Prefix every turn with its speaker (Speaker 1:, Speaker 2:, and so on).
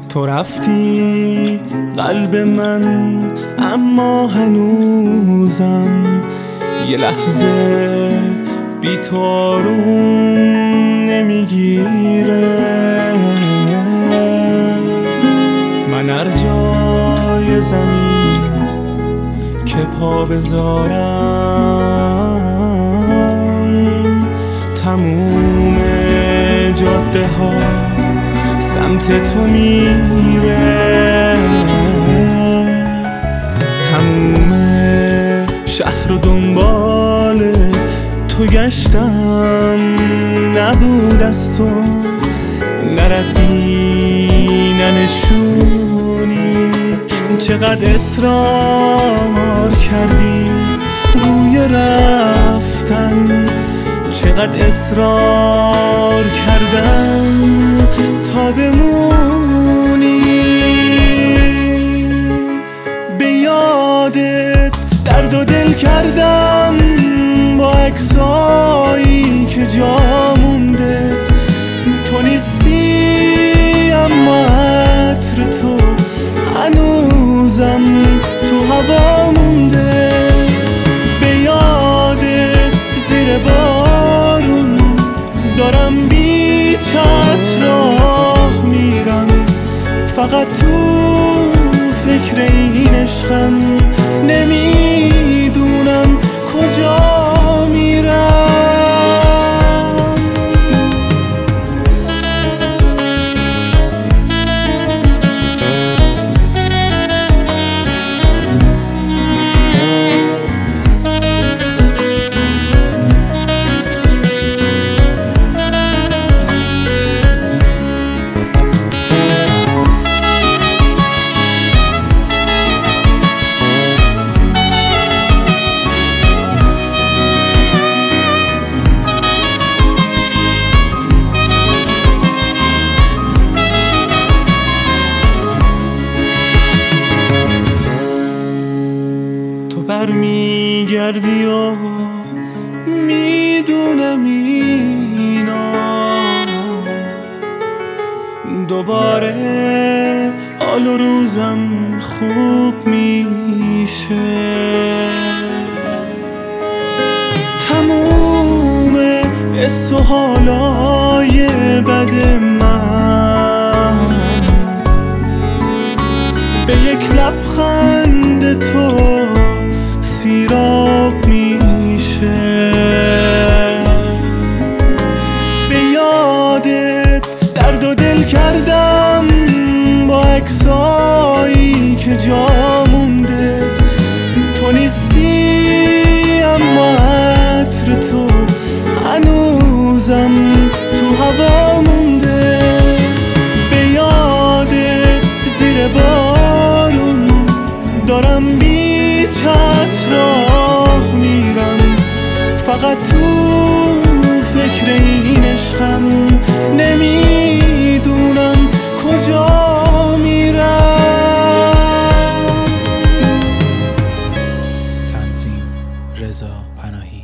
Speaker 1: تو رفتی قلب من، اما هنوزم یه لحظه بی تو آروم نمیگیره. من هر جای زمین که پا بذارم، تموم جاده ها سمت تو میره. تموم شهر و دنبال تو گشتم، نبود از تو نردی ننشونی. چقدر اصرار کردی روی رفتن، چقدر اصرار کردم تا بمونی. به یادت درد و دل کردم با عکسایی که جا مونده. تو نیستی اما عطر تو هنوزم تو هوا مونده. به یادت زیر بارون دارم بی چتر راه میرم، فقط تو فکر این عشقم، نمیدونم کجا میرم. برمیگردی و میدونم اینا دوباره حال و روزم خوب میشه. تموم حس و حالای بد من به یک لبخند تو سیراب میشه. به یادت درد و دل کردم با عکسایی که جا مونده. تو نیستی اما عطر تو هنوزم تو هوا مونده. به یادت زیر بارون دارم بی چتر راه میرم، فقط تو فکر این عشقم، نمیدونم کجا میرم.
Speaker 2: تنظیم رضا پناهی.